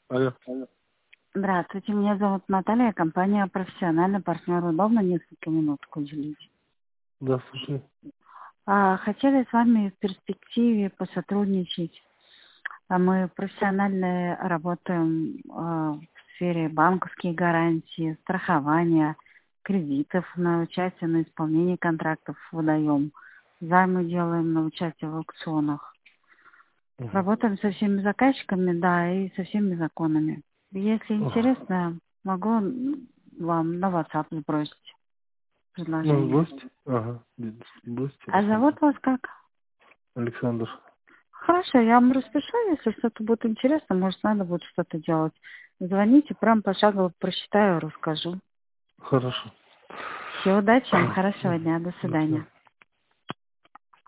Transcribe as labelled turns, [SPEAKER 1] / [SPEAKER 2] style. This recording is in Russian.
[SPEAKER 1] Алло.
[SPEAKER 2] Здравствуйте, меня зовут Наталья, компания «Профессиональный партнер». Удобно несколько минут уделить?
[SPEAKER 1] Да, слушай.
[SPEAKER 2] Хотели с вами в перспективе посотрудничать. Мы профессионально работаем в сфере банковских гарантий, страхования, кредитов, на участие на исполнении контрактов выдаем. Займы делаем на участие в аукционах.
[SPEAKER 1] Угу.
[SPEAKER 2] Работаем со всеми заказчиками, да, и со всеми законами. Если интересно, могу вам на WhatsApp сбросить
[SPEAKER 1] Ну,
[SPEAKER 2] предложение.
[SPEAKER 1] гость? Ага. Гость
[SPEAKER 2] А
[SPEAKER 1] Александр.
[SPEAKER 2] зовут вас как?
[SPEAKER 1] Александр.
[SPEAKER 2] Хорошо, я вам распишу, если что-то будет интересно, может, надо будет что-то делать. Звоните, прям пошагово просчитаю, расскажу.
[SPEAKER 1] Хорошо.
[SPEAKER 2] Все, удачи вам, хорошего дня, до
[SPEAKER 1] До свидания.
[SPEAKER 2] свидания.